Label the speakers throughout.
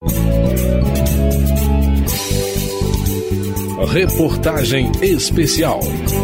Speaker 1: Reportagem especial.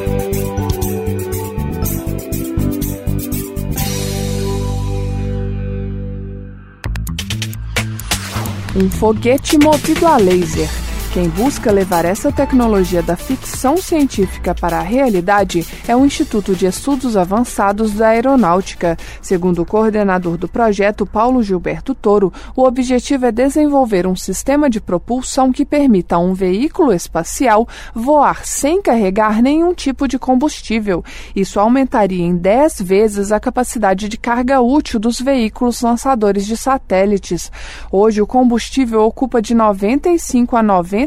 Speaker 2: Um foguete movido a laser. Quem busca levar essa tecnologia da ficção científica para a realidade é o Instituto de Estudos Avançados da Aeronáutica. Segundo o coordenador do projeto, Paulo Gilberto Toro, o objetivo é desenvolver um sistema de propulsão que permita a um veículo espacial voar sem carregar nenhum tipo de combustível. Isso aumentaria em 10 vezes a capacidade de carga útil dos veículos lançadores de satélites. Hoje, o combustível ocupa de 95% a 98%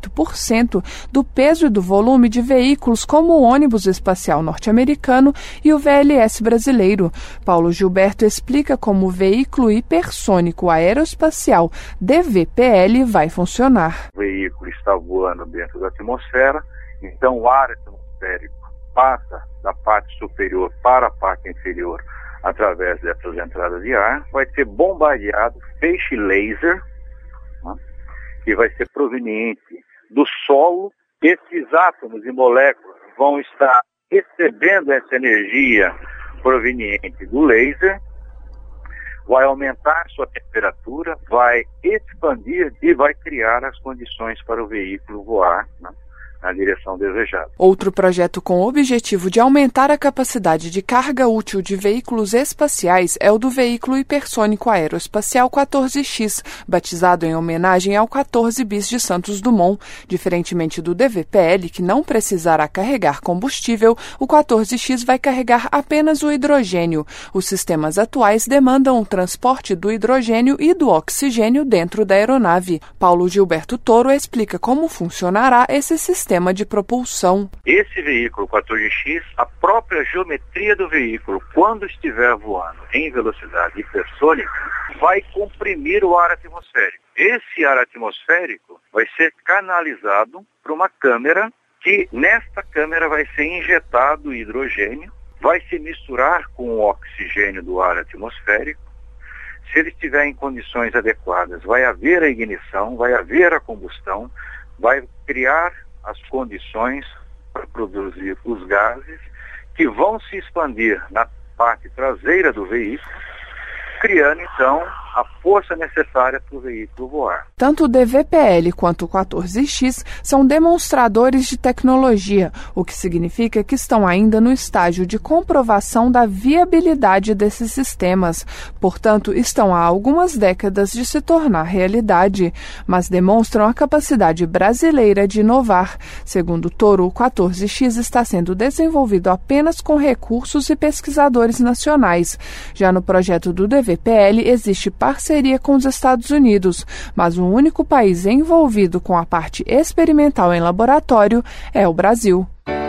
Speaker 2: do peso e do volume de veículos como o ônibus espacial norte-americano e o VLS brasileiro. Paulo Gilberto explica como o veículo hipersônico aeroespacial DVPL vai funcionar.
Speaker 3: O veículo está voando dentro da atmosfera, então o ar atmosférico passa da parte superior para a parte inferior através dessas entradas de ar, vai ser bombardeado feixe laser, que vai ser proveniente do solo. Esses átomos e moléculas vão estar recebendo essa energia proveniente do laser, vai aumentar sua temperatura, vai expandir e vai criar as condições para o veículo voar na direção desejada.
Speaker 2: Outro projeto com o objetivo de aumentar a capacidade de carga útil de veículos espaciais é o do veículo hipersônico aeroespacial 14X, batizado em homenagem ao 14 bis de Santos Dumont. Diferentemente do DVPL, que não precisará carregar combustível, o 14X vai carregar apenas o hidrogênio. Os sistemas atuais demandam o transporte do hidrogênio e do oxigênio dentro da aeronave. Paulo Gilberto Toro explica como funcionará esse sistema de propulsão.
Speaker 3: Esse veículo 14X, a própria geometria do veículo, quando estiver voando em velocidade hipersônica, vai comprimir o ar atmosférico. Esse ar atmosférico vai ser canalizado para uma câmera, que nesta câmera vai ser injetado hidrogênio, vai se misturar com o oxigênio do ar atmosférico. Se ele estiver em condições adequadas, vai haver a ignição, vai haver a combustão, vai criar as condições para produzir os gases que vão se expandir na parte traseira do veículo, criando então a força necessária para o veículo voar.
Speaker 2: Tanto o DVPL quanto o 14X são demonstradores de tecnologia, o que significa que estão ainda no estágio de comprovação da viabilidade desses sistemas. Portanto, estão há algumas décadas de se tornar realidade, mas demonstram a capacidade brasileira de inovar. Segundo Toro, o 14X está sendo desenvolvido apenas com recursos e pesquisadores nacionais. Já no projeto do DVPL existe parceria com os Estados Unidos, mas o único país envolvido com a parte experimental em laboratório é o Brasil.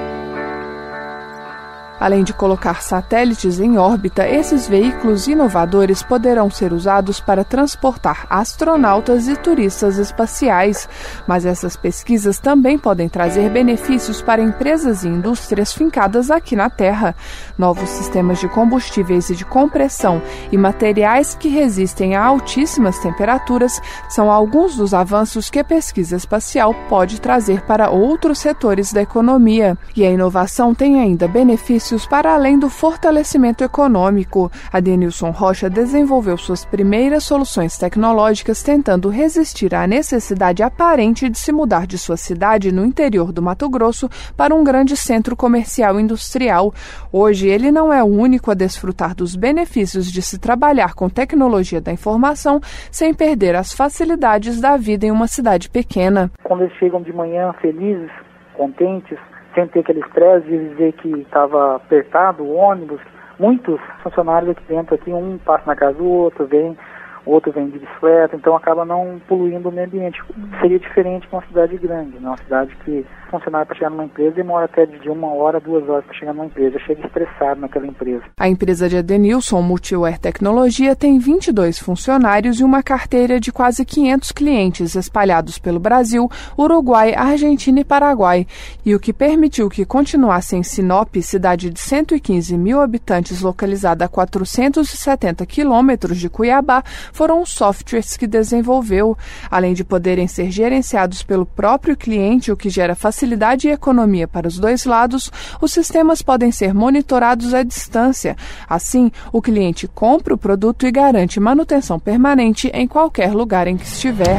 Speaker 2: Além de colocar satélites em órbita, esses veículos inovadores poderão ser usados para transportar astronautas e turistas espaciais. Mas essas pesquisas também podem trazer benefícios para empresas e indústrias fincadas aqui na Terra. Novos sistemas de combustíveis e de compressão e materiais que resistem a altíssimas temperaturas são alguns dos avanços que a pesquisa espacial pode trazer para outros setores da economia. E a inovação tem ainda benefícios para além do fortalecimento econômico. Adenilson Rocha desenvolveu suas primeiras soluções tecnológicas tentando resistir à necessidade aparente de se mudar de sua cidade no interior do Mato Grosso para um grande centro comercial e industrial. Hoje, ele não é o único a desfrutar dos benefícios de se trabalhar com tecnologia da informação sem perder as facilidades da vida em uma cidade pequena.
Speaker 4: Quando eles chegam de manhã felizes, contentes, sem ter aquele estresse de dizer que estava apertado o ônibus, muitos funcionários aqui dentro, um passa na casa do outro, o outro vem de bicicleta, então acaba não poluindo o meio ambiente. Seria diferente com uma cidade grande, uma cidade que o funcionário para chegar numa empresa demora até de 1 hora, 2 horas para chegar numa empresa, chega estressado naquela empresa.
Speaker 2: A empresa de Adenilson, Multiware Tecnologia, tem 22 funcionários e uma carteira de quase 500 clientes espalhados pelo Brasil, Uruguai, Argentina e Paraguai. E o que permitiu que continuasse em Sinop, cidade de 115 mil habitantes localizada a 470 quilômetros de Cuiabá, foram os softwares que desenvolveu. Além de poderem ser gerenciados pelo próprio cliente, o que gera facilidade e economia para os dois lados, os sistemas podem ser monitorados à distância. Assim, o cliente compra o produto e garante manutenção permanente em qualquer lugar em que estiver.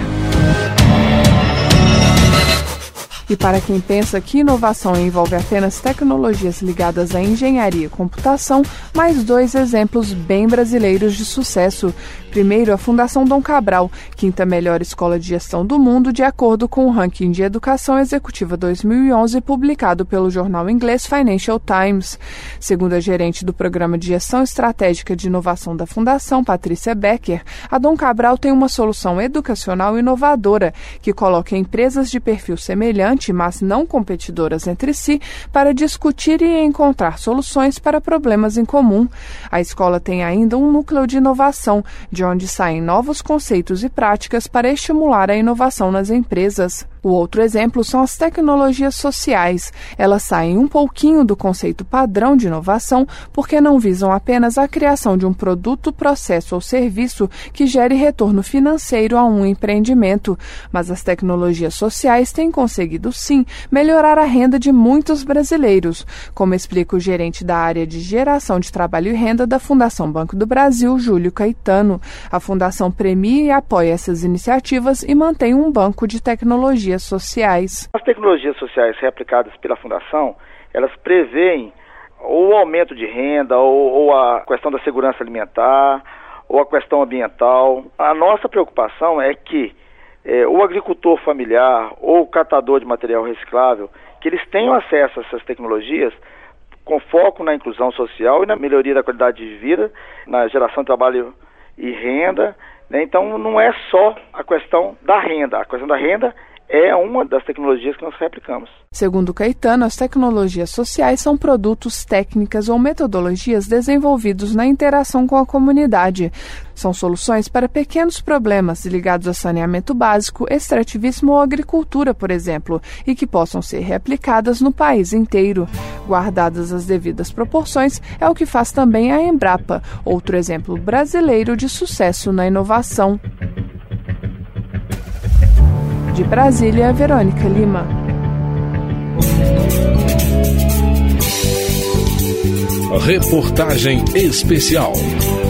Speaker 2: E para quem pensa que inovação envolve apenas tecnologias ligadas à engenharia e computação, mais 2 exemplos bem brasileiros de sucesso. Primeiro, a Fundação Dom Cabral, 5ª melhor escola de gestão do mundo, de acordo com o ranking de educação executiva 2011, publicado pelo jornal inglês Financial Times. Segundo a gerente do Programa de Gestão Estratégica de Inovação da Fundação, Patrícia Becker, a Dom Cabral tem uma solução educacional inovadora que coloca empresas de perfil semelhante, mas não competidoras entre si, para discutir e encontrar soluções para problemas em comum. A escola tem ainda um núcleo de inovação, de onde saem novos conceitos e práticas para estimular a inovação nas empresas. O outro exemplo são as tecnologias sociais. Elas saem um pouquinho do conceito padrão de inovação porque não visam apenas a criação de um produto, processo ou serviço que gere retorno financeiro a um empreendimento. Mas as tecnologias sociais têm conseguido, sim, melhorar a renda de muitos brasileiros, como explica o gerente da área de geração de trabalho e renda da Fundação Banco do Brasil, Júlio Caetano. A Fundação premia e apoia essas iniciativas e mantém um banco de tecnologias sociais.
Speaker 5: As tecnologias sociais reaplicadas pela Fundação, elas prevêem ou o aumento de renda, ou a questão da segurança alimentar, ou a questão ambiental. A nossa preocupação é que o agricultor familiar ou o catador de material reciclável, que eles tenham acesso a essas tecnologias com foco na inclusão social e na melhoria da qualidade de vida, na geração de trabalho e renda, né? Então não é só a questão da renda. A questão da renda é uma das tecnologias que nós replicamos.
Speaker 2: Segundo Caetano, as tecnologias sociais são produtos, técnicas ou metodologias desenvolvidos na interação com a comunidade. São soluções para pequenos problemas ligados a saneamento básico, extrativismo ou agricultura, por exemplo, e que possam ser reaplicadas no país inteiro. Guardadas as devidas proporções, é o que faz também a Embrapa, outro exemplo brasileiro de sucesso na inovação. De Brasília, Verônica Lima.
Speaker 1: Reportagem especial.